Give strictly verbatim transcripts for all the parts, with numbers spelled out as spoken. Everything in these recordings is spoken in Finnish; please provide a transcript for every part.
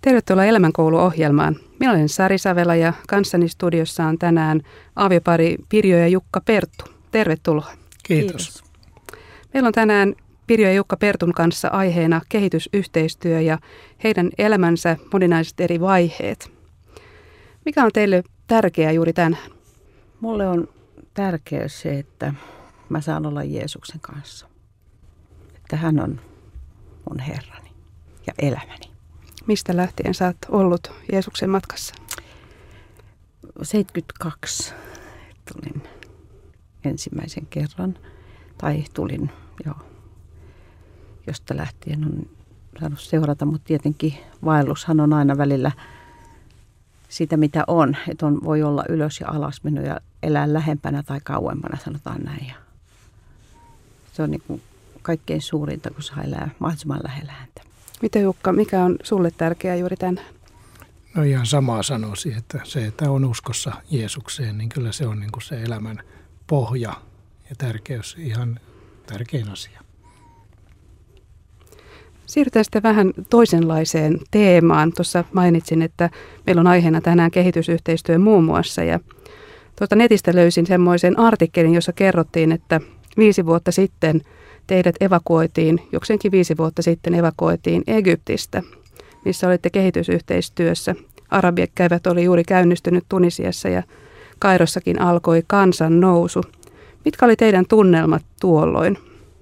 Tervetuloa Elämänkoulu-ohjelmaan. Minä olen Sari Savela ja kanssani studiossa on tänään aviopari Pirjo ja Jukka Perttu. Tervetuloa. Kiitos. Kiitos. Meillä on tänään Pirjo ja Jukka Pertun kanssa aiheena kehitysyhteistyö ja heidän elämänsä moninaiset eri vaiheet. Mikä on teille tärkeää juuri tänään? Mulle on tärkeää se, että mä saan olla Jeesuksen kanssa. Että hän on mun Herrani ja elämäni. Mistä lähtien sä oot ollut Jeesuksen matkassa? seitsemänkymmentäkaksi tulin ensimmäisen kerran. Tai tulin jo, josta lähtien on saanut seurata, mutta tietenkin vaellushan on aina välillä sitä, mitä on. Että on, voi olla ylös ja alas mennyt ja elää lähempänä tai kauempana, sanotaan näin. Ja se on niin kuin kaikkein suurinta, kun saa elää mahdollisimman lähellä häntä. Miten Jukka, mikä on sulle tärkeää juuri tänään? No ihan samaa sanoisin, että se, että on uskossa Jeesukseen, niin kyllä se on niin kuin se elämän pohja ja tärkeys, ihan tärkein asia. Siirrytään sitten vähän toisenlaiseen teemaan. Tuossa mainitsin, että meillä on aiheena tänään kehitysyhteistyö muun muassa. Ja tuota netistä löysin semmoisen artikkelin, jossa kerrottiin, että viisi vuotta sitten teidät evakuoitiin, jokseenkin viisi vuotta sitten evakuoitiin Egyptistä, missä olitte kehitysyhteistyössä. Arabiakäivät oli juuri käynnistynyt Tunisiassa ja Kairossakin alkoi kansan nousu. Mitkä oli teidän tunnelmat tuolloin?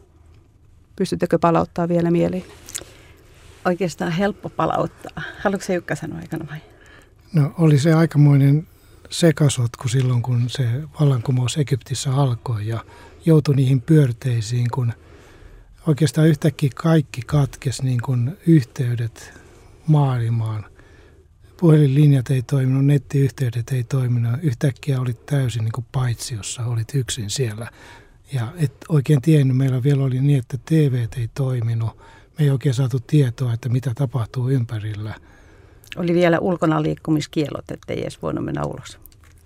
Pystyttekö palauttaa vielä mieliin? Oikeastaan helppo palauttaa. Haluatko se Jukka sanoa aikana vai? No oli se aikamoinen sekasotku silloin, kun se vallankumous Egyptissä alkoi ja joutui niihin pyörteisiin, kun oikeastaan yhtäkkiä kaikki katkesi, niin kuin yhteydet maailmaan. Puhelinlinjat ei toiminut, nettiyhteydet ei toiminut. Yhtäkkiä olit täysin niin kuin paitsiossa, olit yksin siellä. Ja et oikein tiennyt, meillä vielä oli niin, että T V ei toiminut. Me ei oikein saatu tietoa, että mitä tapahtuu ympärillä. Oli vielä ulkona liikkumiskielot, ettei edes voinut mennä ulos.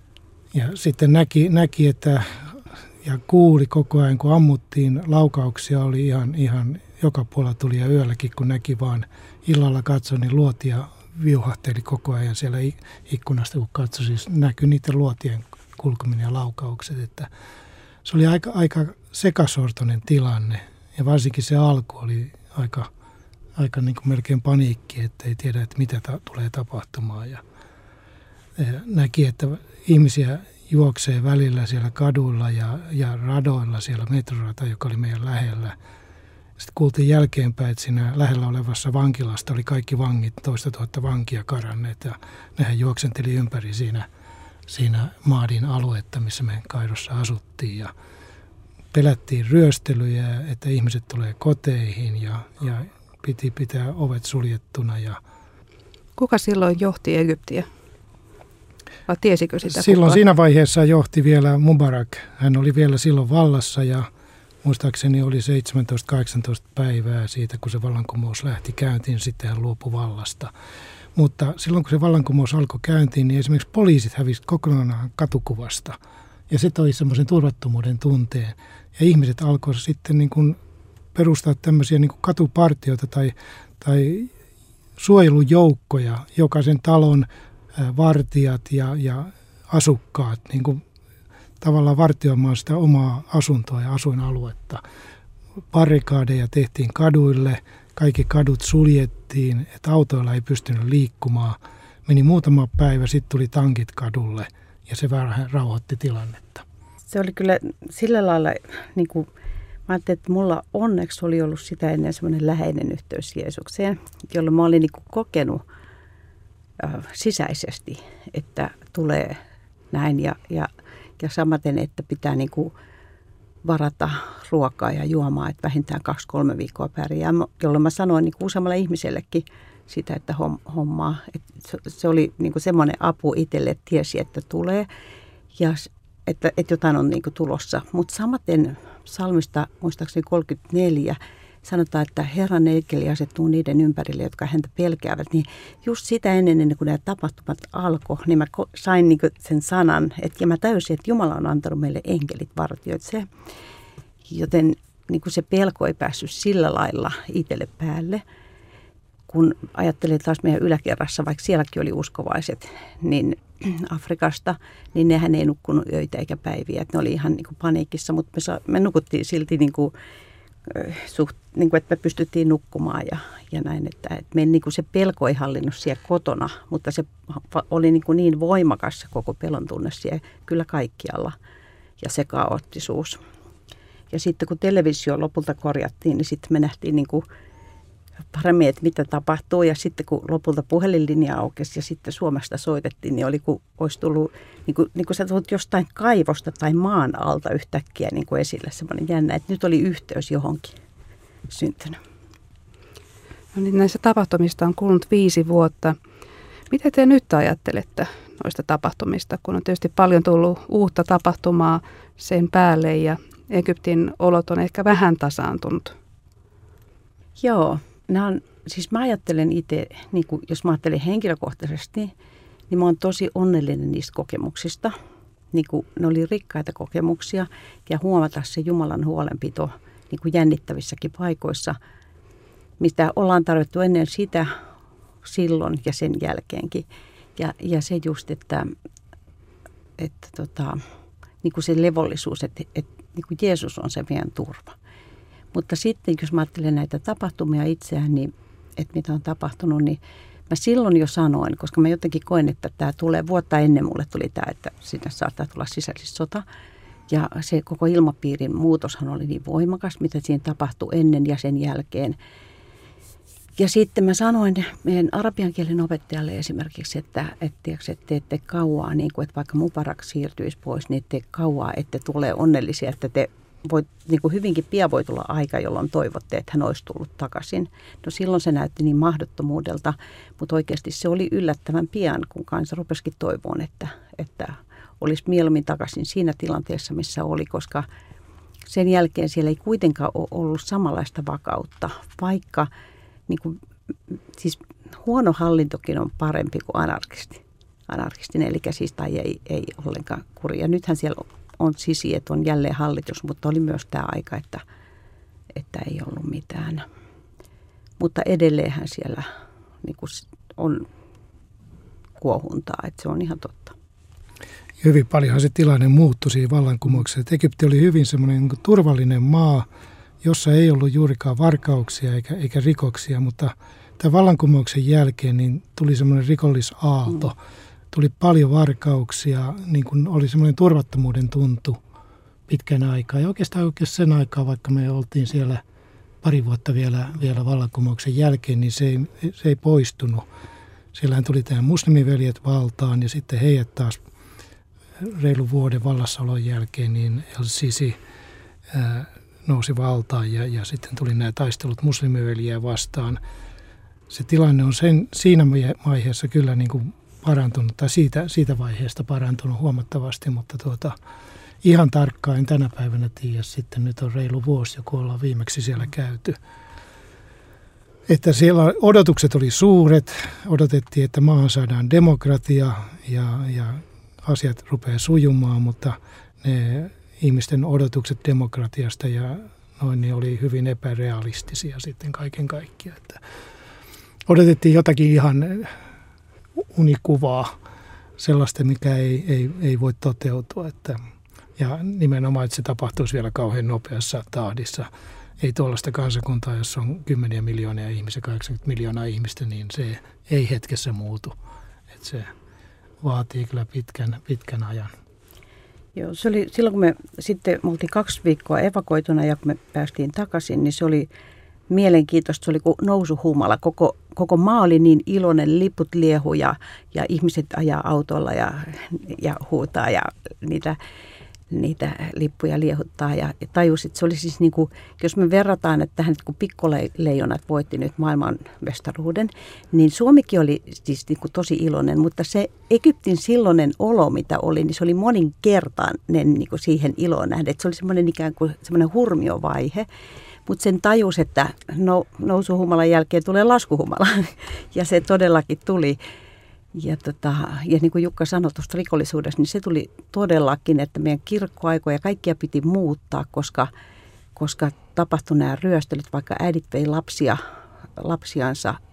Ja sitten näki, näki että ja kuuli koko ajan, kun ammuttiin, laukauksia oli ihan, ihan joka puolella tuli ja yölläkin, kun näki vaan illalla katsoi, niin luotia viuhahteli koko ajan siellä ikkunasta, kun katsoi, siis näkyi niiden luotien kulkeminen ja laukaukset, että se oli aika, aika sekasortoinen tilanne ja varsinkin se alku oli aika, aika niin kuin melkein paniikki, että ei tiedä, että mitä ta- tulee tapahtumaan ja, ja näki, että ihmisiä juoksee välillä siellä kaduilla ja, ja radoilla siellä metrorata, joka oli meidän lähellä. Sitten kuultiin jälkeenpäin, että siinä lähellä olevassa vankilasta oli kaikki vangit, toista tuhatta vankia karanneet ja nehän juoksenteli ympäri siinä, siinä Maadin aluetta, missä me Kairossa asuttiin ja pelättiin ryöstelyjä, että ihmiset tulee koteihin ja, ja piti pitää ovet suljettuna. Ja kuka silloin johti Egyptiä? Vai tiesikö sitä silloin kukaan? Siinä vaiheessa johti vielä Mubarak. Hän oli vielä silloin vallassa ja muistaakseni oli seitsemäntoista kahdeksantoista päivää siitä, kun se vallankumous lähti käyntiin, sitten hän luopui vallasta. Mutta silloin, kun se vallankumous alkoi käyntiin, niin esimerkiksi poliisit hävisivät kokonaan katukuvasta. Ja se toi semmoisen turvattomuuden tunteen. Ja ihmiset alkoivat sitten niin kuin perustaa tämmöisiä niin kuin katupartioita tai, tai suojelujoukkoja, jokaisen talon vartijat ja, ja asukkaat niin kuin tavallaan vartioimaan sitä omaa asuntoa ja asuinaluetta. Barrikaadeja tehtiin kaduille, kaikki kadut suljettiin, että autoilla ei pystynyt liikkumaan. Meni muutama päivä, sitten tuli tankit kadulle ja se vähän rauhoitti tilannetta. Se oli kyllä sillä lailla, niin kuin, mä ajattelin, että mulla onneksi oli ollut sitä ennen semmoinen läheinen yhteys Jeesukseen, jolloin mä olin niin kuin kokenut äh, sisäisesti, että tulee näin ja, ja, ja samaten, että pitää niin kuin varata ruokaa ja juomaa, että vähintään kaksi kolme viikkoa pärjää, jolloin mä sanoin niin kuin useammalle ihmisellekin sitä, että hommaa. Että se oli niin kuin semmoinen apu itselle, että tiesi, että tulee ja että, että jotain on niin kuin tulossa. Mutta samaten psalmista muistaakseni kolmekymmentäneljä sanotaan, että Herran enkeli asettuu niiden ympärille, jotka häntä pelkäävät. Niin just sitä ennen, ennen kuin nämä tapahtumat alkoi, niin mä sain niin kuin sen sanan, että, ja mä täysin, että Jumala on antanut meille enkelit vartioit se. Joten niin kuin se pelko ei päässyt sillä lailla itselle päälle. kun ajattelee taas meidän yläkerrassa, vaikka sielläkin oli uskovaiset, niin Afrikasta, niin nehän ei nukkunut öitä eikä päiviä. Että ne oli ihan niin kuin paniikissa, mutta me, sa- me nukuttiin silti, niin kuin, suht, niin kuin, että me pystyttiin nukkumaan ja, ja näin. Että, että meidän niin kuin se pelko ei hallinnut siellä kotona, mutta se oli niin, kuin niin voimakas se koko pelon tunne siellä kyllä kaikkialla ja se kaoottisuus. Ja sitten kun televisio lopulta korjattiin, niin sitten me nähtiin niin kuin paremmin, että mitä tapahtuu. Ja sitten kun lopulta puhelinlinja aukesi ja sitten Suomesta soitettiin, niin oli kuin olisi tullut, niin kuin, niin kuin sä tulet jostain kaivosta tai maan alta yhtäkkiä niin kuin esille. Semmoinen jännä, että nyt oli yhteys johonkin syntynyt. No niin, näissä tapahtumista on kulunut viisi vuotta. Mitä te nyt ajattelette noista tapahtumista, kun on tietysti paljon tullut uutta tapahtumaa sen päälle ja Egyptin olot on ehkä vähän tasaantunut? Joo. Nämä on, siis mä ajattelen itse, niin kuin jos mä ajattelen henkilökohtaisesti, niin mä oon tosi onnellinen niistä kokemuksista. Niin kuin ne oli rikkaita kokemuksia ja huomata se Jumalan huolenpito niin kuin jännittävissäkin paikoissa, mistä ollaan tarvittu ennen sitä, silloin ja sen jälkeenkin. Ja, ja se just, että, että tota, niin kuin se levollisuus, että, että niin kuin Jeesus on se meidän turva. Mutta sitten, jos mä ajattelen näitä tapahtumia itseään, niin, että mitä on tapahtunut, niin mä silloin jo sanoin, koska mä jotenkin koen, että tämä tulee, vuotta ennen mulle tuli tämä, että sinne saattaa tulla sisällissota. Ja se koko ilmapiirin muutoshan oli niin voimakas, mitä siinä tapahtui ennen ja sen jälkeen. Ja sitten mä sanoin meidän arabian kielen opettajalle esimerkiksi, että, että, että te ette kauaa, niin kuin, että vaikka Mubarak siirtyisi pois, niin te kauaa, että tulee onnellisia, että te voit, niin kuin hyvinkin pian voi tulla aika, jolloin toivotte, että hän olisi tullut takaisin. No silloin se näytti niin mahdottomuudelta, mutta oikeasti se oli yllättävän pian, kun kansa rupesikin toivoon, että, että olisi mieluummin takaisin siinä tilanteessa, missä oli, koska sen jälkeen siellä ei kuitenkaan ole ollut samanlaista vakautta, vaikka niin kuin, siis huono hallintokin on parempi kuin anarkisti. Anarkistinen, eli siis tai ei, ei ollenkaan kuri. Ja nythän siellä on sisi, että on jälleen hallitus, mutta oli myös tämä aika, että, että ei ollut mitään. Mutta edelleenhän siellä niin kuin on kuohuntaa, että se on ihan totta. Hyvin paljonhan se tilanne muuttui siinä vallankumouksessa. Egypti oli hyvin semmoinen niin kuin turvallinen maa, jossa ei ollut juurikaan varkauksia eikä, eikä rikoksia, mutta tämän vallankumouksen jälkeen niin tuli semmoinen rikollisaalto. Mm. Tuli paljon varkauksia, niin kuin oli semmoinen turvattomuuden tuntu pitkän aikaa. Ja oikeastaan, oikeastaan sen aikaa, vaikka me oltiin siellä pari vuotta vielä, vielä vallankumouksen jälkeen, niin se ei, se ei poistunut. Siellähän tuli tämä muslimiveljet valtaan ja sitten heidät taas reilun vuoden vallassaolon jälkeen, niin El-Sisi ää, nousi valtaan ja, ja sitten tuli nämä taistelut muslimiveljiä vastaan. Se tilanne on sen, siinä vaiheessa kyllä niin kuin parantunut, tai siitä, siitä vaiheesta parantunut huomattavasti, mutta tuota, ihan tarkkaan en tänä päivänä tiedä. Sitten nyt on reilu vuosi, kun ollaan viimeksi siellä käyty. Että siellä odotukset oli suuret, odotettiin, että maahan saadaan demokratia ja, ja asiat rupeaa sujumaan, mutta ne ihmisten odotukset demokratiasta ja noin niin oli hyvin epärealistisia sitten kaiken kaikkiaan. Että odotettiin jotakin ihan unikuvaa, sellaista, mikä ei, ei, ei voi toteutua. Että, ja nimenomaan, että se tapahtuisi vielä kauhean nopeassa tahdissa. Ei tuollaista kansakuntaa, jossa on kymmeniä miljoonia ihmisiä, kahdeksankymmentä miljoonaa ihmistä, niin se ei hetkessä muutu. Että se vaatii kyllä pitkän, pitkän ajan. Joo, se oli silloin, kun me sitten me oltiin kaksi viikkoa evakoituna ja kun me päästiin takaisin, niin se oli mielenkiintoista. Se oli kuin nousuhumala. Koko, koko maa oli niin iloinen, liput liehu ja, ja ihmiset ajaa autolla ja, ja huutaa ja niitä, niitä lippuja liehuttaa. Ja tajusin, että se oli siis niin kuin, jos me verrataan, että tähän kun pikkuleijonat voitti nyt maailmanmestaruuden, niin Suomikin oli siis niin kuin tosi iloinen, mutta se Egyptin silloinen olo, mitä oli, niin se oli moninkertainen niin kuin siihen iloon nähden. Että se oli semmoinen ikään kuin semmoinen hurmiovaihe. Mutta sen tajus, että no, nousuhumalan jälkeen tulee laskuhumala. Ja se todellakin tuli. Ja, tota, ja niin kuin Jukka sanoi tuosta rikollisuudesta, niin se tuli todellakin, että meidän kirkkoaikoja kaikkia piti muuttaa, koska, koska tapahtui nämä ryöstelyt, vaikka äidit vei lapsia, lapsiansa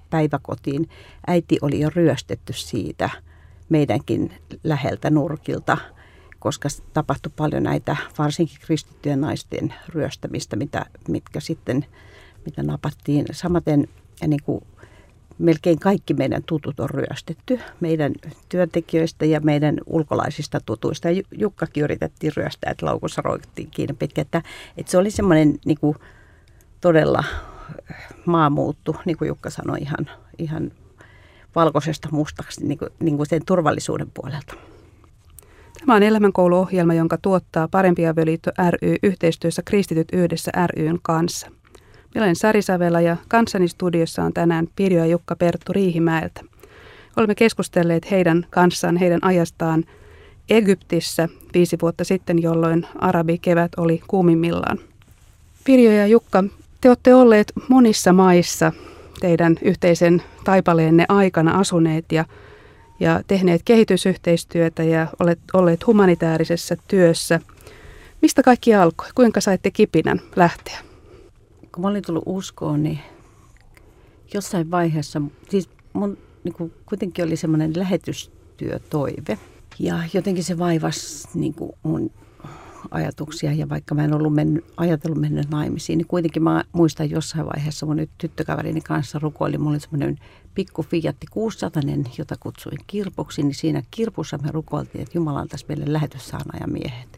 päiväkotiin. Äiti oli jo ryöstetty siitä meidänkin läheltä nurkilta, koska tapahtui paljon näitä varsinkin kristittyjen naisten ryöstämistä, mitä, mitkä sitten mitä napattiin. Samaten niin kuin melkein kaikki meidän tutut on ryöstetty, meidän työntekijöistä ja meidän ulkolaisista tutuista. Jukkakin yritettiin ryöstää, että laukussa roikuttiin kiinni pitkä. Että, että se oli semmoinen niin kuin todella maa muuttui, niin kuin Jukka sanoi, ihan, ihan valkoisesta mustaksi niin kuin, niin kuin sen turvallisuuden puolelta. Tämä on elämänkouluohjelma, jonka tuottaa Parempi avioliitto ry yhteistyössä Kristityt yhdessä ry:n kanssa. Minä olen Sari Savela ja kanssani studiossa on tänään Pirjo ja Jukka Perttu Riihimäeltä. Olemme keskustelleet heidän kanssaan, heidän ajastaan Egyptissä viisi vuotta sitten, jolloin arabikevät oli kuumimmillaan. Pirjo ja Jukka, te olette olleet monissa maissa teidän yhteisen taipaleenne aikana asuneet ja, ja tehneet kehitysyhteistyötä ja olet olleet humanitaarisessa työssä. Mistä kaikki alkoi? Kuinka saitte kipinän lähteä? Kun mä olin tullut uskoon, niin jossain vaiheessa, siis mun niin kuin, kuitenkin oli semmoinen lähetystyötoive. Ja jotenkin se vaivasi niin kuin mun ajatuksia. Ja vaikka mä en ollut mennyt, ajatellut mennä naimisiin, niin kuitenkin mä muistan jossain vaiheessa mun nyt tyttökaverini kanssa rukoilin. Mulla oli semmoinen pikku Fiatti kuusisataa, jota kutsuin kirpuksi. Niin siinä kirpussa me rukoiltiin, että Jumala antaisi meille lähetyssaarnaajamiehet.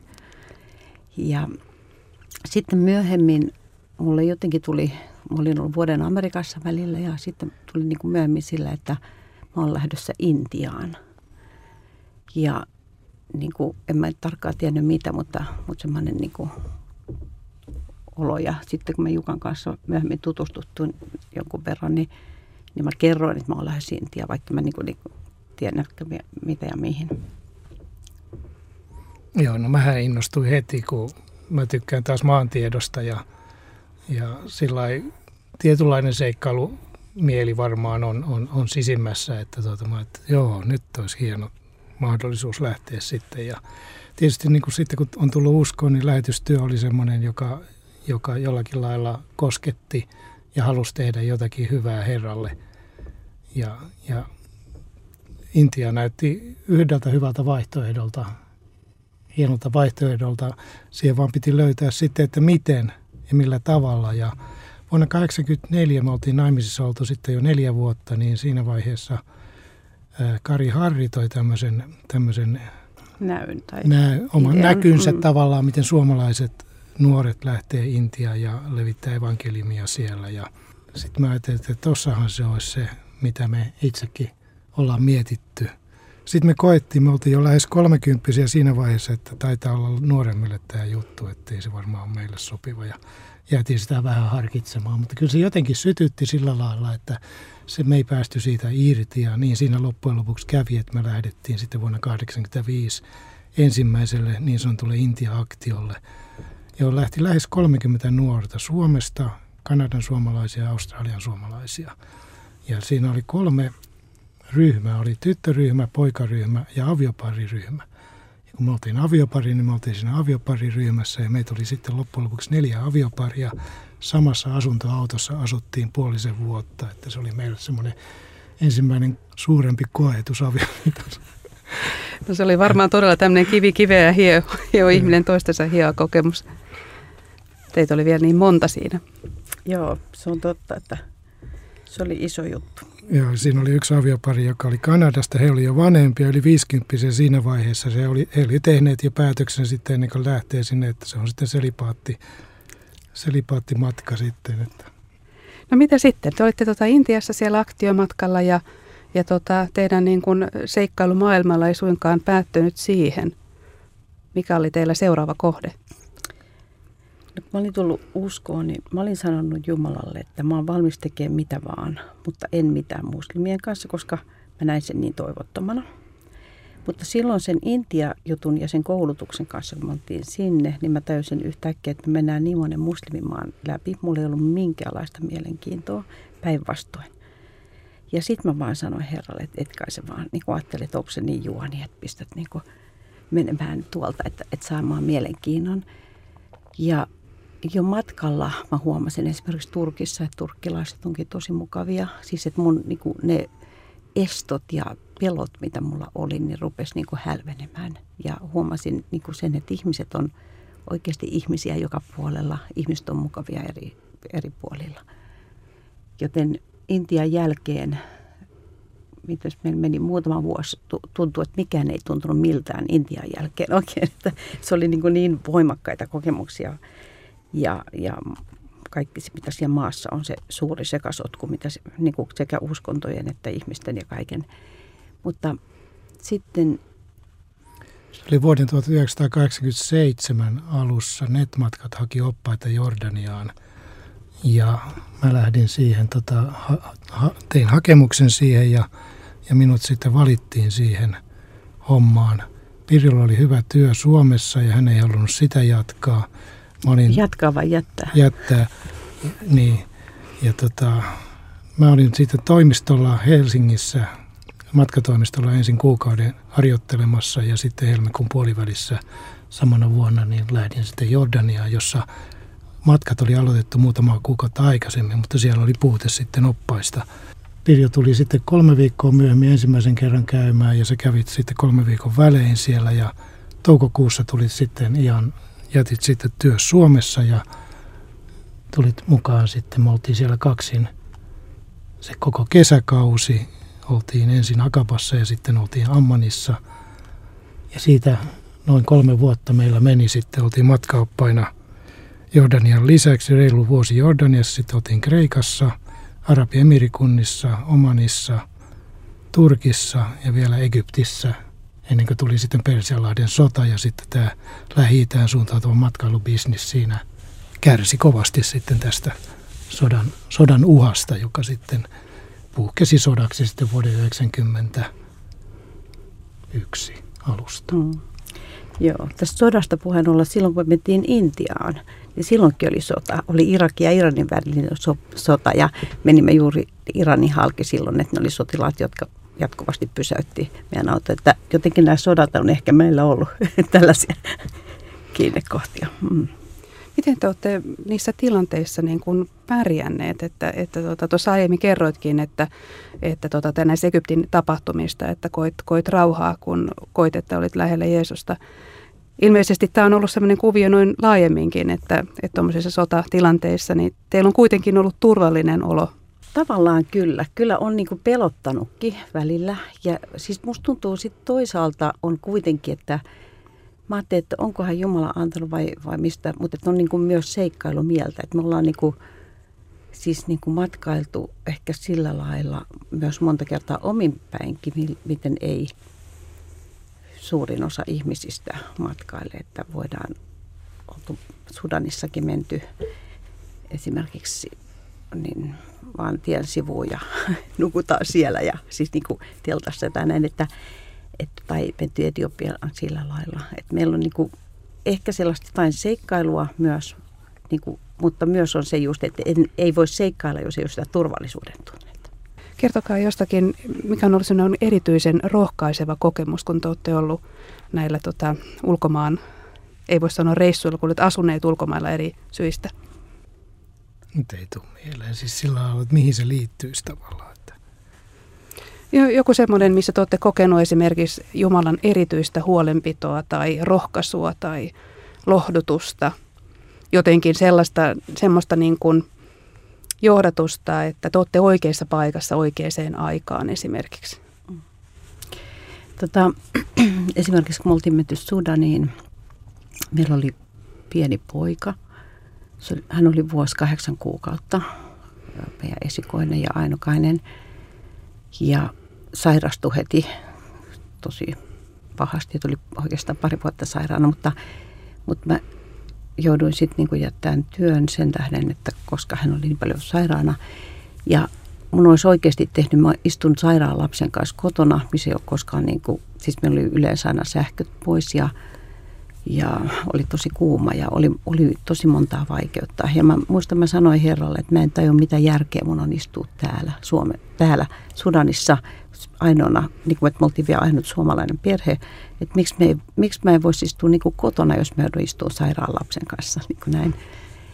Ja sitten myöhemmin mulle jotenkin tuli, mä olin ollut vuoden Amerikassa välillä ja sitten tuli niin kuin myöhemmin sillä, että mä olen lähdössä Intiaan. Ja niin kuin, en mä tarkkaan tiennyt mitä, mutta, mutta semmoinen niin kuin olo. Ja sitten kun mä Jukan kanssa myöhemmin tutustuttuin jonkun verran, niin, niin mä kerroin, että mä olen lähdössä Intiaan, vaikka mä niin kuin, niin kuin tiedän mitä ja mihin. Joo, no mähän innostuin heti, kun mä tykkään taas maantiedosta ja Ja sillai tietynlainen seikkailumieli varmaan on, on, on sisimmässä, että, tuota, mä, että joo, nyt olisi hieno mahdollisuus lähteä sitten. Ja tietysti niin kuin sitten kun on tullut uskoon, niin lähetystyö oli semmoinen, joka, joka jollakin lailla kosketti ja halusi tehdä jotakin hyvää Herralle. Ja, ja Intia näytti yhdeltä hyvältä vaihtoehdolta, hienolta vaihtoehdolta. Siihen vaan piti löytää sitten, että miten ja millä tavalla. Ja vuonna tuhatyhdeksänsataakahdeksankymmentäneljä me oltiin naimisissa oltu sitten jo neljä vuotta, niin siinä vaiheessa ää, Kari Harri toi tämmöisen, tämmöisen Näyn, tai nä, oman idean. näkynsä mm. tavallaan, miten suomalaiset nuoret lähtee Intiaan ja levittää evankeliumia siellä. Ja sitten mä ajattelin, että tossahan se olisi se, mitä me itsekin ollaan mietitty. Sitten me koettiin, me oltiin jo lähes kolmekymppisiä siinä vaiheessa, että taitaa olla nuoremmille tämä juttu, ettei se varmaan ole meille sopiva. Ja jäätiin sitä vähän harkitsemaan, mutta kyllä se jotenkin sytytti sillä lailla, että se me ei päästy siitä irti. Ja niin siinä loppujen lopuksi kävi, että me lähdettiin sitten vuonna tuhatyhdeksänsataakahdeksankymmentäviisi ensimmäiselle niin sanotulle Intia-aktiolle, johon lähti lähes kolmekymmentä nuorta Suomesta, Kanadan suomalaisia ja Australian suomalaisia. Ja siinä oli kolme ryhmä, oli tyttöryhmä, poikaryhmä ja aviopariryhmä. Ja kun me oltiin aviopari, niin me oltiin siinä aviopariryhmässä ja meitä oli sitten loppujen lopuksi neljä avioparia. Samassa asuntoautossa asuttiin puolisen vuotta, että se oli meille semmoinen ensimmäinen suurempi koetus avioliitossa. No se oli varmaan todella tämmöinen kivi kiveä ja hio, hio ihminen toistensa hio kokemus. Teitä oli vielä niin monta siinä. Joo, se on totta, että se oli iso juttu. Joo, siinä oli yksi aviopari, joka oli Kanadasta. He oli jo vanhempia, yli viisikymppisiä siinä vaiheessa. Se oli, he oli tehneet jo päätöksen sitten ennen kuin lähtee sinne, että se on sitten selipaatti, selipaattimatka sitten. Että. No mitä sitten? Te olitte tuota Intiassa siellä aktiomatkalla ja, ja tota, teidän niin kuin seikkailumaailmalla ei suinkaan päättynyt siihen. Mikä oli teillä seuraava kohde? No, kun mä olin tullut uskoon, niin mä olin sanonut Jumalalle, että mä oon valmis tekemään mitä vaan, mutta en mitään muslimien kanssa, koska mä näin sen niin toivottomana. Mutta silloin sen Intia-jutun ja sen koulutuksen kanssa, kun me oltiin sinne, niin mä täysin yhtäkkiä, että me mennään niin monen muslimimaan läpi. Mulla ei ollut minkäänlaista mielenkiintoa, päinvastoin. Ja sitten mä vaan sanoin Herralle, että et kai se vaan niin ajattelet, että onko se niin juoni, että pistät niin menemään tuolta, että et saamaan mielenkiinnon. Ja jo matkalla mä huomasin esimerkiksi Turkissa, että turkkilaiset onkin tosi mukavia. Siis että mun niin kuin ne estot ja pelot, mitä mulla oli, niin rupesi niin kuin hälvenemään. Ja huomasin niin kuin sen, että ihmiset on oikeasti ihmisiä joka puolella. Ihmiset on mukavia eri, eri puolilla. Joten Intian jälkeen, mitäs meillä meni muutama vuosi, tuntui, että mikään ei tuntunut miltään Intian jälkeen oikein. Että se oli niin, kuin niin voimakkaita kokemuksia. Ja, ja kaikki se, mitä siellä maassa on, se suuri sekasotku, mitä se, niin kuin sekä uskontojen että ihmisten ja kaiken. Mutta sitten... Se oli vuoden tuhatyhdeksänsataakahdeksankymmentäseitsemän alussa. Netmatkat haki oppaita Jordaniaan. Ja mä lähdin siihen, tota, ha, ha, tein hakemuksen siihen ja, ja minut sitten valittiin siihen hommaan. Pirjolla oli hyvä työ Suomessa ja hän ei halunnut sitä jatkaa. Mä olin, jatkaa vai jättää? Jättää, niin. Ja tota, mä olin sitten toimistolla Helsingissä, matkatoimistolla ensin kuukauden harjoittelemassa ja sitten helmikuun puolivälissä samana vuonna niin lähdin sitten Jordaniaan, jossa matkat oli aloitettu muutama kuukautta aikaisemmin, mutta siellä oli puute sitten oppaista. Pirjo tuli sitten kolme viikkoa myöhemmin ensimmäisen kerran käymään ja se kävi sitten kolme viikon välein siellä ja toukokuussa tuli sitten ihan, jätit sitten työssä Suomessa ja tulit mukaan sitten. Me oltiin siellä kaksin se koko kesäkausi. Oltiin ensin Akabassa ja sitten oltiin Ammanissa ja siitä noin kolme vuotta meillä meni sitten. Oltiin matkaoppaina Jordanian lisäksi reilu vuosi Jordaniassa, sitten oltiin Kreikassa, Arabiemirikunnissa, Omanissa, Turkissa ja vielä Egyptissä, ennen kuin tuli sitten Persianlahden sota ja sitten tämä Lähi-Itään suuntautuva matkailubisnis siinä kärsi kovasti sitten tästä sodan, sodan uhasta, joka sitten puhkesi sodaksi sitten vuoden yhdeksänkymmentäyksi alusta. Mm. Joo, tästä sodasta puheen olla silloin, kun mentiin Intiaan, niin silloinkin oli sota. Oli Irakin ja Iranin välinen so- sota ja menimme juuri Iranin halki silloin, että ne oli sotilaat, jotka jatkuvasti pysäytti meidän auto. Että jotenkin nämä sodat on ehkä meillä ollut tällaisia kiinnekohtia. Mm. Miten te olette niissä tilanteissa niin kuin pärjänneet? Että, että tuota, tuossa aiemmin kerroitkin, että, että tuota, näissä Egyptin tapahtumista, että koit, koit rauhaa, kun koit, että olit lähellä Jeesusta. Ilmeisesti tämä on ollut sellainen kuvio noin laajemminkin, että tuommoisissa sotatilanteissa niin teillä on kuitenkin ollut turvallinen olo. Tavallaan kyllä. Kyllä on niin kuin pelottanutkin välillä. Ja siis musta tuntuu sitten toisaalta on kuitenkin, että mä ajattelin, että onkohan Jumala antanut vai, vai mistä, mutta että on niin kuin myös seikkailumieltä. Että me ollaan niin kuin, siis niin kuin matkailtu ehkä sillä lailla myös monta kertaa ominpäinkin, miten ei suurin osa ihmisistä matkaile. Että voidaan, oltu Sudanissakin menty esimerkiksi niin vaan tien sivuun ja nukutaan siellä ja siis niin kuin teltassa tai näin, että että tai menty Etiopiaan sillä lailla. Että meillä on niinku ehkä sellaista jotain seikkailua myös, niinku, mutta myös on se just, että en, ei voi seikkailla, jos ei ole sitä turvallisuuden tunnetta. Kertokaa jostakin, mikä on ollut sellainen erityisen rohkaiseva kokemus, kun te olette ollut näillä tota, ulkomaan, ei voi sanoa reissuilla, kun olet asuneet ulkomailla eri syistä. Nyt ei tule mieleen. Siis sillä lailla, että mihin se liittyisi tavallaan. Joku semmoinen, missä te olette kokenut esimerkiksi Jumalan erityistä huolenpitoa tai rohkaisua tai lohdutusta. Jotenkin sellaista, semmoista niin kuin johdatusta, että te olette oikeassa paikassa oikeaan aikaan esimerkiksi. Tota, esimerkiksi kun me oltiin menty Sudaniin, meillä oli pieni poika. Hän oli vuosi kahdeksan kuukautta, meidän esikoinen ja ainokainen. Ja sairastui heti tosi pahasti, tuli oikeastaan pari vuotta sairaana, mutta, mutta mä jouduin sitten niinku jättämään työn sen tähden, että koska hän oli niin paljon sairaana. Ja mun olisi oikeasti tehnyt, mä istun sairaan lapsen kanssa kotona, missä ei ole koskaan, niinku, siis meillä oli yleensä aina sähköt pois ja, ja oli tosi kuuma ja oli, oli tosi montaa vaikeutta. Ja mä muistan, mä sanoin Herralle, että mä en tajua mitä järkeä mun on istua täällä, Suome, täällä Sudanissa ainoana, niin kuin että me oltiin vielä ainut suomalainen perhe, että miksi, me ei, miksi mä en voisi istua niin kuin kotona, jos mä joudun istua sairaan lapsen kanssa, niin kuin näin.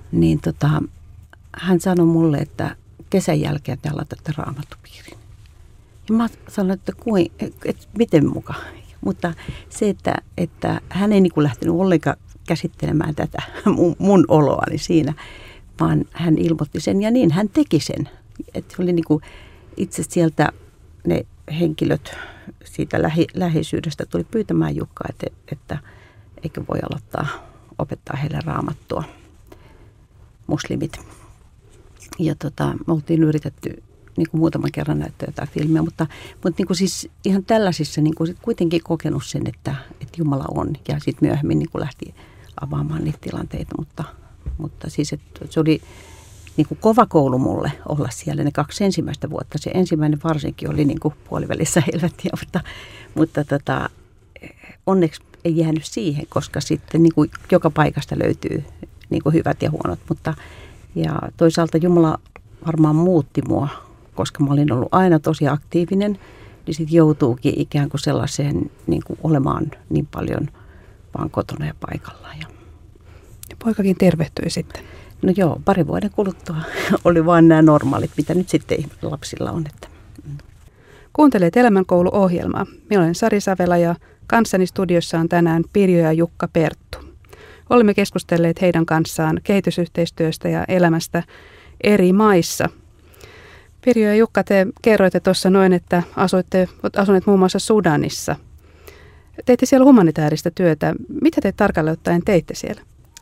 niin tota, hän sanoi mulle, että kesän jälkeen te aloitatte raamattupiirin. Ja mä sanoin, että, kuin, että miten muka. Mutta se, että, että hän ei niin kuin lähtenyt ollenkaan käsittelemään tätä mun, mun oloani siinä, vaan hän ilmoitti sen ja niin hän teki sen. Että oli niin kuin itse sieltä ne henkilöt siitä lähi, läheisyydestä tuli pyytämään Jukkaa, että, että eikö voi aloittaa opettaa heille raamattua, muslimit. Ja tota, me oltiin yritetty niin kuin muutaman kerran näyttää jotain filmiä, mutta, mutta niin kuin siis ihan tällaisissa niin kuin sit kuitenkin kokenut sen, että, että Jumala on. Ja sitten myöhemmin niin kuin lähti avaamaan niitä tilanteita, mutta, mutta siis että se oli niin kuin kova koulu mulle olla siellä ne kaksi ensimmäistä vuotta. Se ensimmäinen varsinkin oli niin kuin puolivälissä helvettiä, mutta, mutta tota, onneksi ei jäänyt siihen, koska sitten niin kuin joka paikasta löytyy niin kuin hyvät ja huonot. Mutta, ja toisaalta Jumala varmaan muutti mua, koska mä olin ollut aina tosi aktiivinen, niin sitten joutuukin ikään kuin sellaiseen niin kuin olemaan niin paljon vaan kotona ja paikallaan. Ja, ja poikakin tervehtyi sitten. No joo, pari vuoden kuluttua oli vaan nämä normaalit, mitä nyt sitten lapsilla on. Että. Kuuntelet Elämänkoulu-ohjelmaa. Minä olen Sari Savela ja kanssani studiossa on tänään Pirjo ja Jukka Perttu. Olemme keskustelleet heidän kanssaan kehitysyhteistyöstä ja elämästä eri maissa. Pirjo ja Jukka, te kerroitte tuossa noin, että asuitte, asuneet muun muassa Sudanissa. Teitte siellä humanitaarista työtä. Mitä te tarkalleen ottaen teitte siellä?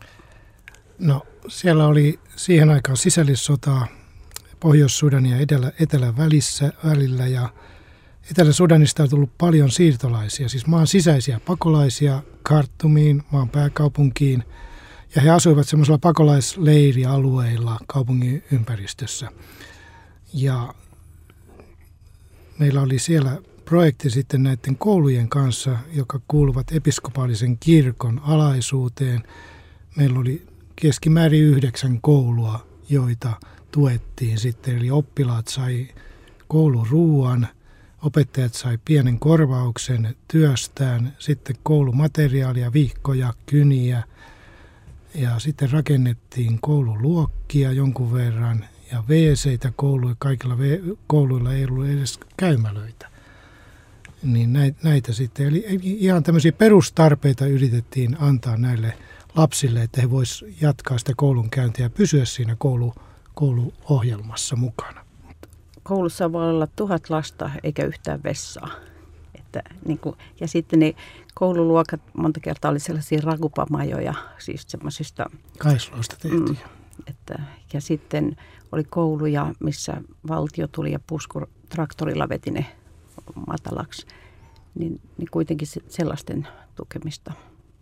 No siellä oli siihen aikaan sisällissotaa Pohjois-Sudanin ja Etelä, Etelän välissä, välillä ja Etelä-Sudanista on tullut paljon siirtolaisia, siis maan sisäisiä pakolaisia Khartoumiin, maan pääkaupunkiin. Ja he asuivat semmoisilla pakolaisleirialueilla kaupungin ympäristössä. Ja meillä oli siellä projekti sitten näiden koulujen kanssa, jotka kuuluvat episkopaalisen kirkon alaisuuteen. Meillä oli keskimäärin yhdeksän koulua, joita tuettiin sitten. Eli oppilaat sai kouluruuan, opettajat sai pienen korvauksen työstään, sitten koulumateriaalia, vihkoja, kyniä. Ja sitten rakennettiin koululuokkia jonkun verran ja wc-tä kouluilla. Kaikilla kouluilla ei ollut edes käymälöitä. Niin näitä sitten, eli ihan tämmöisiä perustarpeita yritettiin antaa näille lapsille, että he voisivat jatkaa sitä koulunkäyntiä ja pysyä siinä koulu, kouluohjelmassa mukana. Koulussa voi olla tuhat lasta eikä yhtään vessaa. Että, niin kuin, ja sitten ne koululuokat monta kertaa oli sellaisia ragupamajoja, siis semmoisista kaisloista tehtiin. Mm, että, ja sitten oli kouluja, missä valtio tuli ja puskutraktorilla veti ne matalaksi. Niin, niin kuitenkin sellaisten tukemista.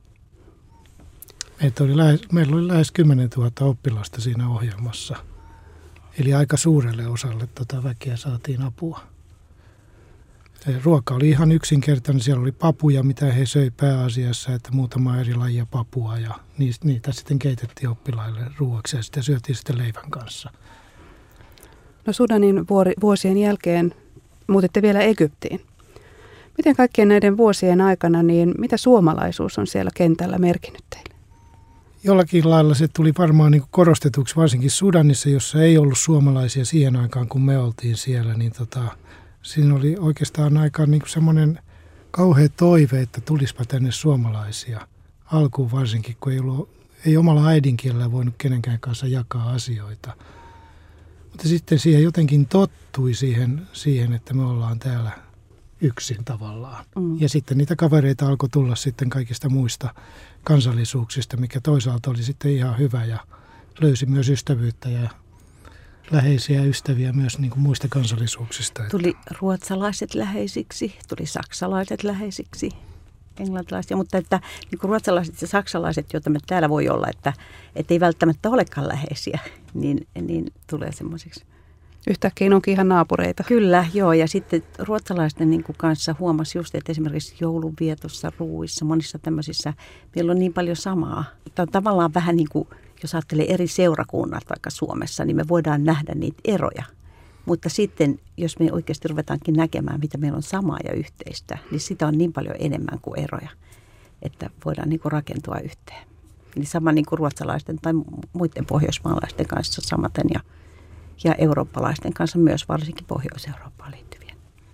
Meitä oli lähes, meillä oli lähes kymmenen tuhatta oppilasta siinä ohjelmassa. Eli aika suurelle osalle tota väkeä saatiin apua. Ruoka oli ihan yksinkertainen. Siellä oli papuja, mitä he söi pääasiassa, että muutama eri lajia papua. Ja niitä sitten keitettiin oppilaille ruoaksi ja sitten syötiin sitten leivän kanssa. No Sudanin vuosien jälkeen muutitte vielä Egyptiin. Miten kaikkien näiden vuosien aikana, niin mitä suomalaisuus on siellä kentällä merkinnyt teille? Jollakin lailla se tuli varmaan niin kuin korostetuksi, varsinkin Sudanissa, jossa ei ollut suomalaisia siihen aikaan, kun me oltiin siellä. Niin tota, siinä oli oikeastaan aika niin kuin semmoinen kauhea toive, että tulispa tänne suomalaisia. Alkuun varsinkin, kun ei, ollut, ei omalla äidinkielellä voinut kenenkään kanssa jakaa asioita. Mutta sitten siihen jotenkin tottui siihen, siihen että me ollaan täällä yksin tavallaan. Mm. Ja sitten niitä kavereita alkoi tulla sitten kaikista muista kansallisuuksista, mikä toisaalta oli sitten ihan hyvä ja löysi myös ystävyyttä ja läheisiä ystäviä myös niin kuin muista kansallisuuksista. Tuli ruotsalaiset läheisiksi, tuli saksalaiset läheisiksi, englantilaiset, mutta että niin kuin ruotsalaiset ja saksalaiset, joita me täällä voi olla, että, että ei välttämättä olekaan läheisiä, niin, niin tulee semmoisiksi. Yhtäkkiä onkin ihan naapureita. Kyllä, joo. Ja sitten ruotsalaisten niin kuin kanssa huomasi just, että esimerkiksi joulunvietossa, ruuissa, monissa tämmöisissä, meillä on niin paljon samaa. Tämä on tavallaan vähän niin kuin, jos ajattelee eri seurakunnat vaikka Suomessa, niin me voidaan nähdä niitä eroja. Mutta sitten, jos me oikeasti ruvetaankin näkemään, mitä meillä on samaa ja yhteistä, niin sitä on niin paljon enemmän kuin eroja, että voidaan niin kuin rakentua yhteen. Niin sama niin kuin ruotsalaisten tai muiden pohjoismaalaisten kanssa samaten ja, ja eurooppalaisten kanssa myös, varsinkin Pohjois-Eurooppaan liittyvien.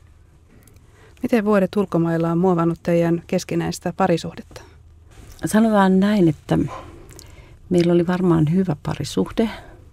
Miten vuodet ulkomailla on muovannut teidän keskinäistä parisuhdetta? Sanotaan näin, että meillä oli varmaan hyvä parisuhde.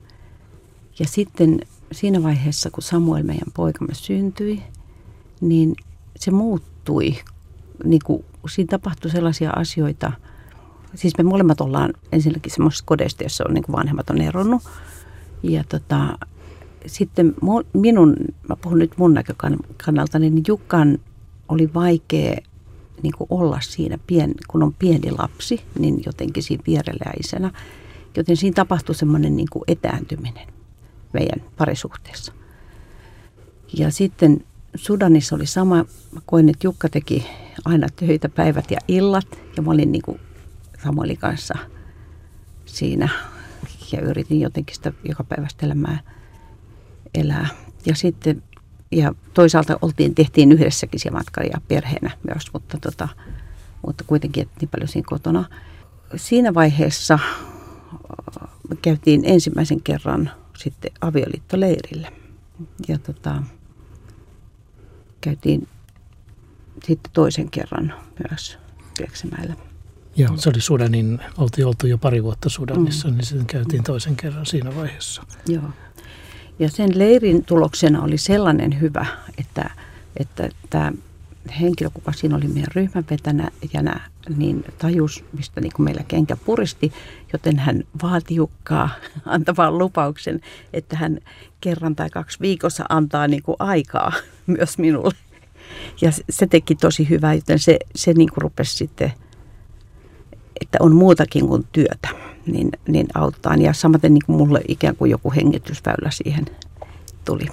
Ja sitten siinä vaiheessa, kun Samuel, meidän poikamme, syntyi, niin se muuttui. Niin kuin, siinä tapahtui sellaisia asioita. Siis me molemmat ollaan ensinnäkin semmoisessa kodeista, jossa on, niin kuin vanhemmat on eronnut. Ja tota, sitten minun, mä puhun nyt mun näkökannalta, niin Jukkan oli vaikea niin kuin olla siinä, pien, kun on pieni lapsi, niin jotenkin siinä vierellä Joten siinä tapahtui semmoinen niin kuin etääntyminen meidän parisuhteessa. Ja sitten Sudanissa oli sama. Mä koin, että Jukka teki aina töitä päivät ja illat. Ja mä olin niin kuin Samuelin kanssa siinä ja yritin jotenkin sitä jokapäiväistä elämää elää. Ja sitten ja toisaalta oltiin, tehtiin yhdessäkin siellä matkalla ja perheenä myös, mutta, tota, mutta kuitenkin että niin paljon siinä kotona. Siinä vaiheessa me käytiin ensimmäisen kerran sitten avioliittoleirillä ja tota, käytiin sitten toisen kerran myös Pieksämäellä. Joo, se oli Sudanin, oltiin oltu jo pari vuotta Sudanissa, mm. niin sitten käytiin toisen kerran siinä vaiheessa. Joo. Ja sen leirin tuloksena oli sellainen hyvä, että, että tämä henkilö, kuka siinä oli meidän ryhmänvetäjänä, niin tajus, mistä niin kuin meillä kenkä puristi, joten hän vaati Jukkaa antamaan lupauksen, että hän kerran tai kaksi viikossa antaa niin kuin aikaa myös minulle. Ja se teki tosi hyvää, joten se, se niin kuin rupesi sitten, että on muutakin kuin työtä, niin, niin auttaa. Ja samaten niin kuin mulle ikään kuin joku hengitysväylä siihen tuli.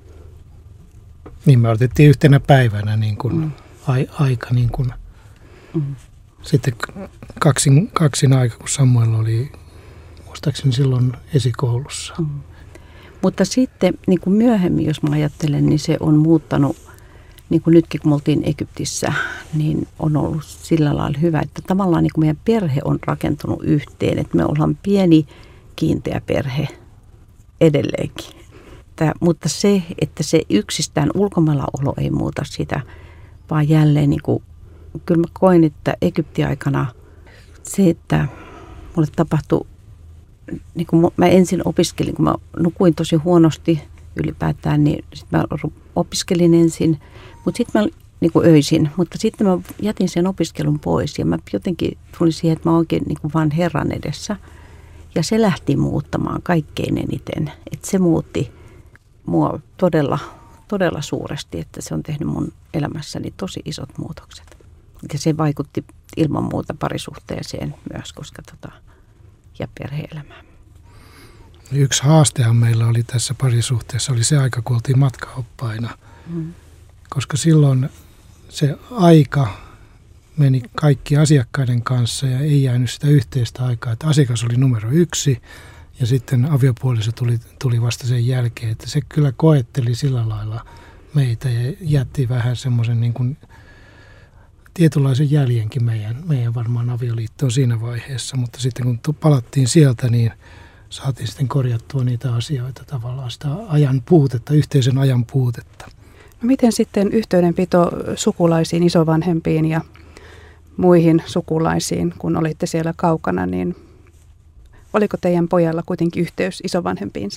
Niin me otettiin yhtenä päivänä niin kuin mm. ai, aika niin kuin mm. sitten kaksin, kaksin aika, kun Samuel oli muistaakseni silloin esikoulussa. Mm. Mutta sitten niin kuin myöhemmin, jos mä ajattelen, niin se on muuttanut, niin kuin nytkin kun me oltiin Egyptissä, niin on ollut sillä lailla hyvä, että tavallaan niin kuin meidän perhe on rakentunut yhteen, että me ollaan pieni kiinteä perhe edelleenkin. Että, mutta se, että se yksistään ulkomailla olo ei muuta sitä, vaan jälleen niin kuin, kyllä mä koin, että Egyptin aikana se, että mulle tapahtui, niin kuin mä ensin opiskelin, kun mä nukuin tosi huonosti ylipäätään, niin sitten mä opiskelin ensin, mutta sitten mä niin kuin öisin, mutta sitten mä jätin sen opiskelun pois ja mä jotenkin tulin siihen, että mä oikein niin kuin vaan Herran edessä ja se lähti muuttamaan kaikkein eniten, että se muutti mua todella, todella suuresti, että se on tehnyt mun elämässäni tosi isot muutokset. Ja se vaikutti ilman muuta parisuhteeseen myös, koska tota, ja perhe-elämään. Yksi haastehan meillä oli tässä parisuhteessa, oli se aika, kun oltiin matkaoppaina. Mm. Koska silloin se aika meni kaikki asiakkaiden kanssa ja ei jäänyt sitä yhteistä aikaa. Että asiakas oli numero yksi. Ja sitten aviopuoliso tuli, tuli vasta sen jälkeen, että se kyllä koetteli sillä lailla meitä ja jätti vähän semmoisen niin kuin tietynlaisen jäljenkin meidän, meidän varmaan avioliittoon siinä vaiheessa. Mutta sitten kun palattiin sieltä, niin saatiin sitten korjattua niitä asioita tavallaan, sitä ajan puutetta, yhteisen ajan puutetta. No miten sitten yhteydenpito sukulaisiin, isovanhempiin ja muihin sukulaisiin, kun olitte siellä kaukana, niin oliko teidän pojalla kuitenkin yhteys isovanhempiinsa?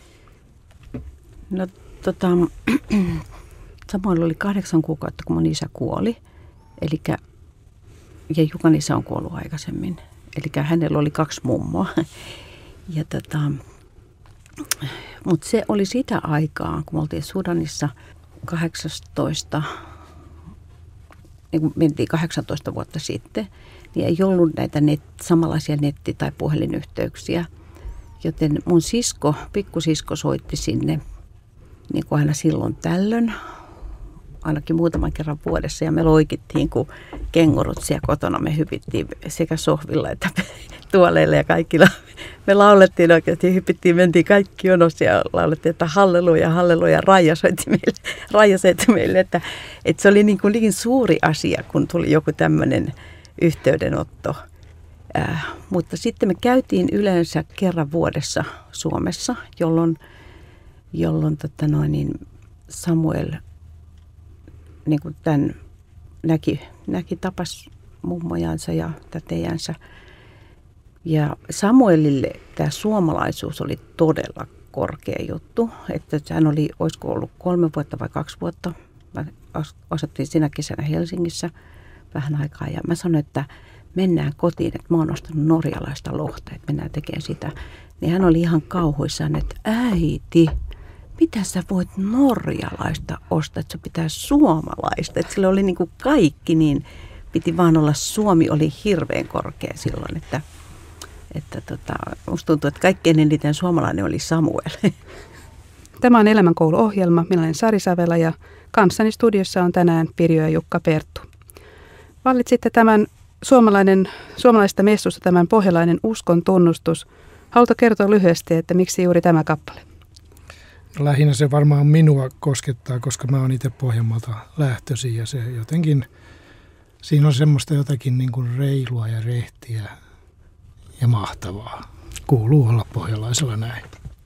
No tota, Samuel oli kahdeksan kuukautta, kun mun isä kuoli. Elikkä, ja Jukan isä on kuollut aikaisemmin. Eli hänellä oli kaksi mummoa. Ja tota, mutta se oli sitä aikaa, kun me oltiin Sudanissa kahdeksantoista, niin kun mentiin kahdeksantoista vuotta sitten, niin ei ollut näitä net, samanlaisia netti- tai puhelinyhteyksiä. Joten mun sisko, pikkusisko soitti sinne niin kuin aina silloin tällöin, ainakin muutaman kerran vuodessa. Ja me loikittiin kuin kengurut siellä kotona. Me hypittiin sekä sohvilla että tuoleilla ja kaikilla. Me laulettiin oikein, hypittiin, mentiin kaikki jonossa ja laulettiin, että halleluja, halleluja. Raija soitti meille, Raija soitti meille että, että se oli niin, kuin niin suuri asia, kun tuli joku tämmöinen yhteydenotto. Äh, mutta sitten me käytiin yleensä kerran vuodessa Suomessa, jolloin, jolloin tota noin, niin Samuel niin kuin tämän näki, näki tapas mummojansa ja tätejänsä. Ja Samuelille tämä suomalaisuus oli todella korkea juttu. Että hän oli, olisiko ollut kolme vuotta vai kaksi vuotta. Mä asuttiin siinä kesänä Helsingissä vähän aikaa ja mä sanoin, että mennään kotiin, että mä oon ostanut norjalaista lohta, että mennään tekemään sitä. Niin hän oli ihan kauhuissaan, että äiti, mitä sä voit norjalaista ostaa, että se pitää suomalaista. Että sillä oli niin kuin kaikki, niin piti vaan olla, Suomi oli hirveän korkea silloin, että, että tota, musta tuntuu, että kaikkein eniten suomalainen oli Samuel. Tämä on Elämänkoulu-ohjelma. Minä olen Sari Savela ja kanssani studiossa on tänään Pirjo ja Jukka Perttu. Valitsitte tämän suomalainen, suomalaisesta messusta tämän pohjalainen uskon tunnustus. Haluatko kertoa lyhyesti, että miksi juuri tämä kappale? Lähinnä se varmaan minua koskettaa, koska mä oon itse Pohjanmaalta lähtöisin ja se jotenkin, siinä on semmoista jotakin niin kuin reilua ja rehtiä ja mahtavaa. Kuuluu olla pohjalaisella näin.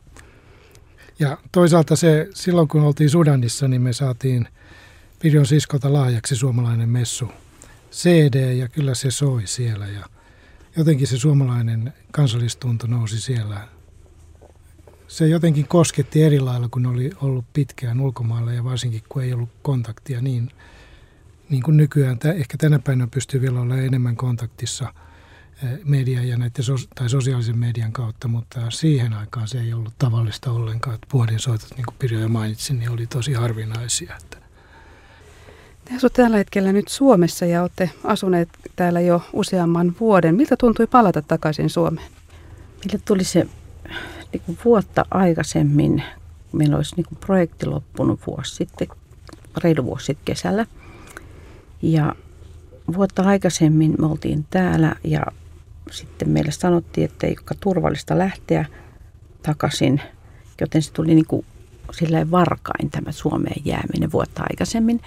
Ja toisaalta se, silloin kun oltiin Sudanissa, niin me saatiin Pirjon siskolta lahjaksi suomalainen messu C D ja kyllä se soi siellä ja jotenkin se suomalainen kansallistunto nousi siellä. Se jotenkin kosketti eri lailla, kun oli ollut pitkään ulkomailla ja varsinkin kun ei ollut kontaktia niin, niin kuin nykyään. Ehkä tänä päivänä pystyy vielä olla enemmän kontaktissa median ja näiden sos- tai sosiaalisen median kautta, mutta siihen aikaan se ei ollut tavallista ollenkaan. Puodinsoitot, niin kuin Pirjo jo mainitsi, niin oli tosi harvinaisia. Te asutte tällä hetkellä nyt Suomessa ja olette asuneet täällä jo useamman vuoden. Miltä tuntui palata takaisin Suomeen? Meille tuli se niin kuin vuotta aikaisemmin. Meillä olisi niin kuin projekti loppunut vuosi sitten, reilu vuosi sitten kesällä. Ja vuotta aikaisemmin me oltiin täällä ja sitten meille sanottiin, että ei ole turvallista lähteä takaisin, joten se tuli niin kuin silleen varkain tämä Suomeen jääminen vuotta aikaisemmin.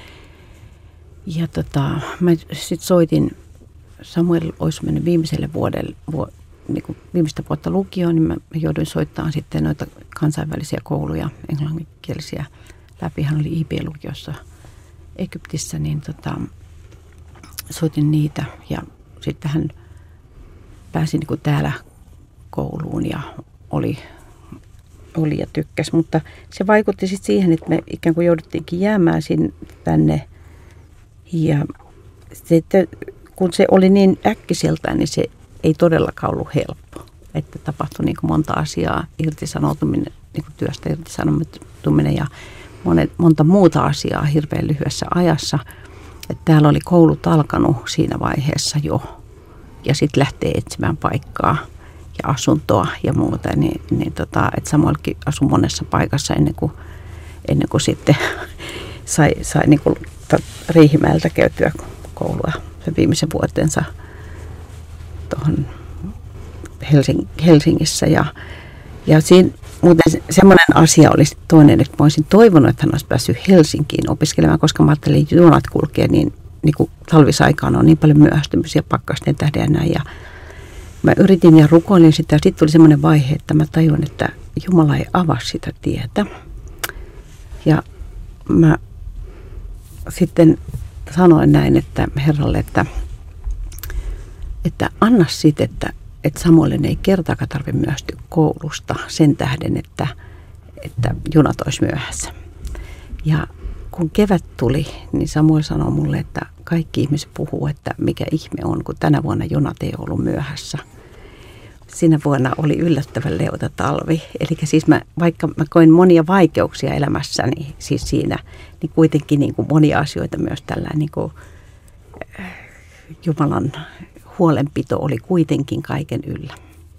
Ja tota, mä sitten soitin, Samuel olisi mennyt viimeiselle vuodelle, vu, niin kuin viimeistä vuotta lukioon, niin mä jouduin soittamaan sitten noita kansainvälisiä kouluja, englanninkielisiä läpi. Hän oli I B-lukiossa Egyptissä, niin tota, soitin niitä ja sitten hän pääsi niin kuin täällä kouluun ja oli, oli ja tykkäsi. Mutta se vaikutti sitten siihen, että me ikään kuin jouduttiinkin jäämään sinne, tänne. Ja sitten, kun se oli niin äkkiseltään, niin se ei todellakaan ollut helppo. Että tapahtui niin kuin monta asiaa, irtisanoutuminen, niin kuin työstä irtisanoutuminen ja monet, monta muuta asiaa hirveän lyhyessä ajassa. Että täällä oli koulut alkanut siinä vaiheessa jo ja sitten lähtee etsimään paikkaa ja asuntoa ja muuta. Niin, niin tota, että Samuelkin asui monessa paikassa ennen kuin, ennen kuin sitten sai, sai niin kuin Riihimäeltä käytyä koulua sen viimeisen vuotensa tuohon Helsing, Helsingissä. Ja, ja siinä muuten semmoinen asia oli toinen, että mä olisin toivonut, että hän olisi päässyt Helsinkiin opiskelemaan, koska mä ajattelin, että junat kulkee niin, niin kuin talvisaikaan on niin paljon myöhästymisiä pakkasten tähden ja näin. Ja mä yritin ja rukoilin sitä ja sitten tuli semmoinen vaihe, että mä tajun, että Jumala ei avaa sitä tietä. Ja mä sitten sanoin näin, että Herralle, että, että anna sitten, että, että Samuelin ei kertaakaan tarvitse myöhästyä koulusta sen tähden, että, että junat olisi myöhässä. Ja kun kevät tuli, niin Samuel sanoi mulle, että kaikki ihmiset puhuu, että mikä ihme on, kun tänä vuonna junat ei ollut myöhässä. Siinä vuonna oli yllättävän leuta talvi. Eli siis mä, vaikka mä koin monia vaikeuksia elämässäni siis siinä, niin kuitenkin niin kuin monia asioita myös tällä niin kuin, äh, Jumalan huolenpito oli kuitenkin kaiken yllä.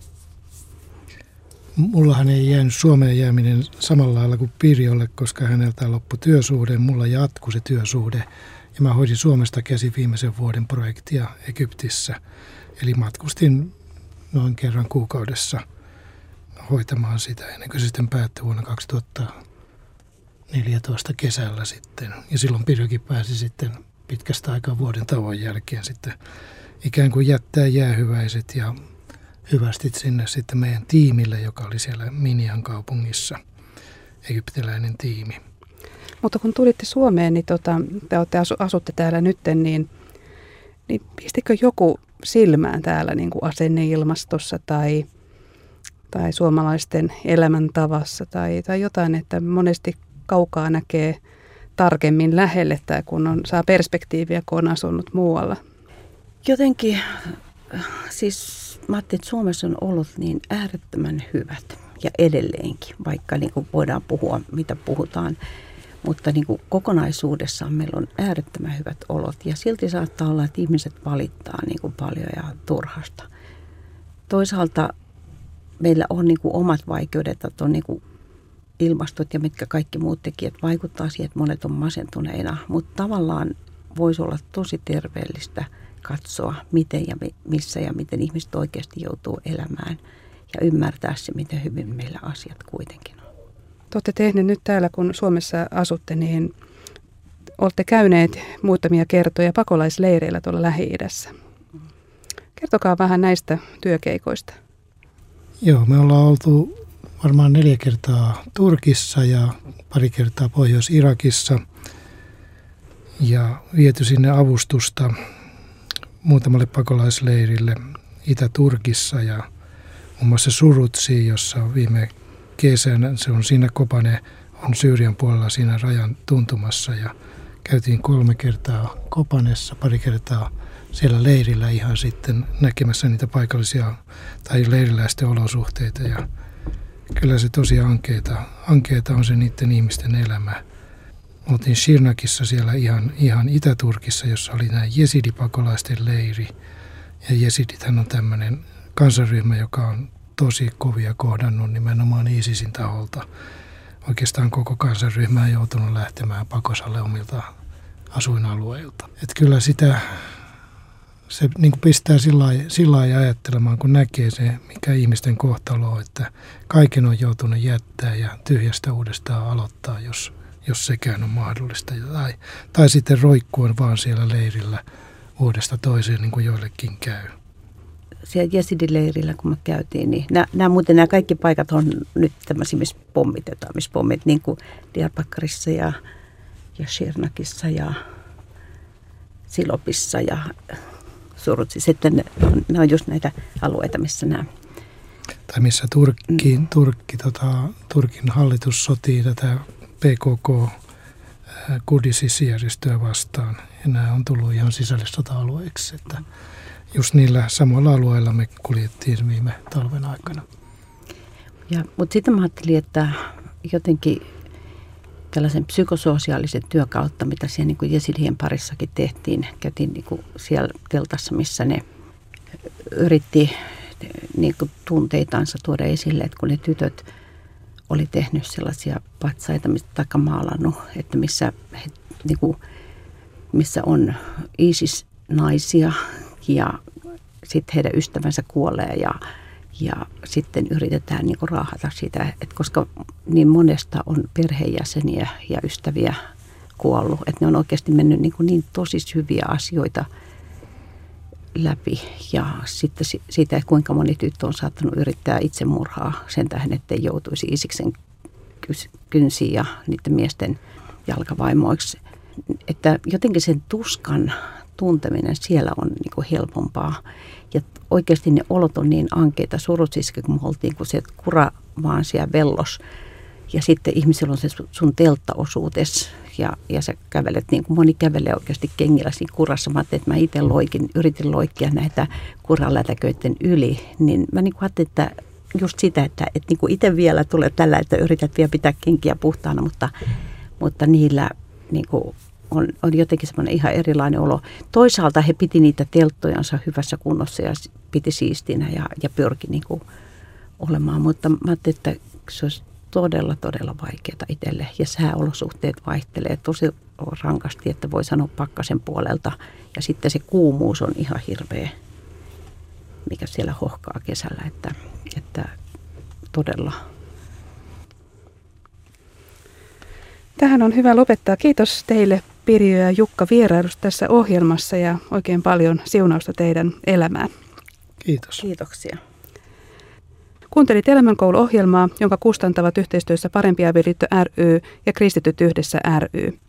Mullahan ei jäänyt Suomeen jääminen samalla lailla kuin Pirjolle, koska häneltä loppui työsuhde. Mulla jatkui se työsuhde ja mä hoidin Suomesta käsin viimeisen vuoden projektia Egyptissä. Eli matkustin noin kerran kuukaudessa hoitamaan sitä ennen kuin se sitten päättyi vuonna kaksituhattaneljätoista kesällä sitten. Ja silloin Pirjokin pääsi sitten pitkästä aikaa vuoden tauon jälkeen sitten ikään kuin jättää jäähyväiset ja hyvästit sinne sitten meidän tiimille, joka oli siellä Minian kaupungissa, egyptiläinen tiimi. Mutta kun tulitte Suomeen, niin tota, te olette asu, asutte täällä nytten, niin, niin pistikö joku silmään täällä niin kuin asenneilmastossa tai, tai suomalaisten elämäntavassa tai, tai jotain, että monesti kaukaa näkee tarkemmin lähelle tai kun on, saa perspektiiviä, kun on asunut muualla? Jotenkin, siis mä ajattelin, että Suomessa on ollut niin äärettömän hyvät ja edelleenkin, vaikka niin kuin voidaan puhua, mitä puhutaan. Mutta niin kuin kokonaisuudessaan meillä on äärettömän hyvät olot ja silti saattaa olla, että ihmiset valittaa niin kuin paljon ja turhasta. Toisaalta meillä on niin kuin omat vaikeudet, että on niin kuin ilmastot ja mitkä kaikki muut tekijät vaikuttaa siihen, että monet on masentuneina. Mutta tavallaan voisi olla tosi terveellistä katsoa, miten ja missä ja miten ihmiset oikeasti joutuu elämään ja ymmärtää se, miten hyvin meillä asiat kuitenkin on. Te olette tehneet nyt täällä, kun Suomessa asutte, niin olette käyneet muutamia kertoja pakolaisleireillä tuolla Lähi-idässä. Kertokaa vähän näistä työkeikoista. Joo, me ollaan oltu varmaan neljä kertaa Turkissa ja pari kertaa Pohjois-Irakissa ja viety sinne avustusta muutamalle pakolaisleirille Itä-Turkissa ja muun muassa Surutsiin, jossa viime kesänä, se on siinä Kobane, on Syyrian puolella siinä rajan tuntumassa ja käytiin kolme kertaa Kobanessa, pari kertaa siellä leirillä ihan sitten näkemässä niitä paikallisia tai leiriläisten olosuhteita ja kyllä se tosi ankeeta, ankeeta on se niiden ihmisten elämä. Oltiin Şirnakissa siellä ihan, ihan Itä-Turkissa, jossa oli nämä jesidipakolaisten leiri ja jesidithän on tämmöinen kansanryhmä, joka on tosi kovia kohdannut nimenomaan ISISin taholta. Oikeastaan koko kansanryhmä on joutunut lähtemään pakosalle omilta asuinalueilta. Et kyllä sitä, se niin kuin pistää sillä lailla ajattelemaan, kun näkee se, mikä ihmisten kohtalo on, että kaiken on joutunut jättää ja tyhjästä uudestaan aloittaa, jos, jos sekään on mahdollista. Tai, tai sitten roikkua vaan siellä leirillä vuodesta toiseen, niin kuin joillekin käy. Siellä jesidileirillä, kun me käytiin, niin nämä, nämä, muuten nämä kaikki paikat on nyt tämmöisiä, missä pommitetaan, missä pommit, niin kuin Diyarbakırissa ja, ja Şirnakissa ja Silopissa ja Surutsissa. Sitten ne on, ne on just näitä alueita, missä nämä... Tai missä Turkki, mm. Turkki, tota, Turkin hallitus sotii tätä P K K Kurdisisjärjestöä vastaan. Ja nämä on tullut ihan sisällissota-alueiksi, että just niillä samoilla alueilla me kuljettiin viime talven aikana. Ja, mutta sitten mä ajattelin, että jotenkin tällaisen psykososiaalisen työn kautta, mitä siellä niin kuin jesidien parissakin tehtiin, käytiin niin kuin siellä teltassa, missä ne yritti niin kuin tunteitansa tuoda esille, että kun ne tytöt oli tehnyt sellaisia patsaita, taikka maalannut, että missä, he, niin kuin, missä on ISIS-naisia, ja sitten heidän ystävänsä kuolee ja, ja sitten yritetään niinku raahata sitä, että koska niin monesta on perheenjäseniä ja ystäviä kuollut, että ne on oikeasti mennyt niinku niin tosi syviä asioita läpi ja sitten siitä, että kuinka moni tyttö on saattanut yrittää itsemurhaa sen tähden, ettei joutuisi Isiksen kynsiin ja niiden miesten jalkavaimoiksi, että jotenkin sen tuskan tunteminen siellä on niin kuin helpompaa. Ja oikeasti ne olot on niin ankeita Surutsissa, kun me oltiin, kun se kura vaan siellä vellos. Ja sitten ihmisillä on se sun telttaosuutes ja, ja sä kävelet, niin kuin moni kävelee oikeasti kengillä siinä kurassa. Mä ajattelin, että mä itse loikin, yritin loikkia näitä kuralätäköiden yli. Niin mä niin kuin ajattelin, että just sitä, että, että niin kuin itse vielä tulee tällä, että yrität vielä pitää kenkiä puhtaana, mutta, mutta niillä niin kuin On, on jotenkin semmoinen ihan erilainen olo. Toisaalta he piti niitä telttojansa hyvässä kunnossa ja piti siistinä ja, ja pyrki niin kuin olemaan. Mutta mä ajattelin, että se olisi todella, todella vaikeaa itselle. Ja sääolosuhteet vaihtelee tosi rankasti, että voi sanoa pakkasen puolelta. Ja sitten se kuumuus on ihan hirveä, mikä siellä hohkaa kesällä. Että, että todella... Tähän on hyvä lopettaa. Kiitos teille Pirjo ja Jukka vierailusta tässä ohjelmassa ja oikein paljon siunausta teidän elämään. Kiitos. Kiitoksia. Kuuntelit Elämänkoulu-ohjelmaa, jonka kustantavat yhteistyössä Parempi avioliitto ry ja Kristityt yhdessä ry.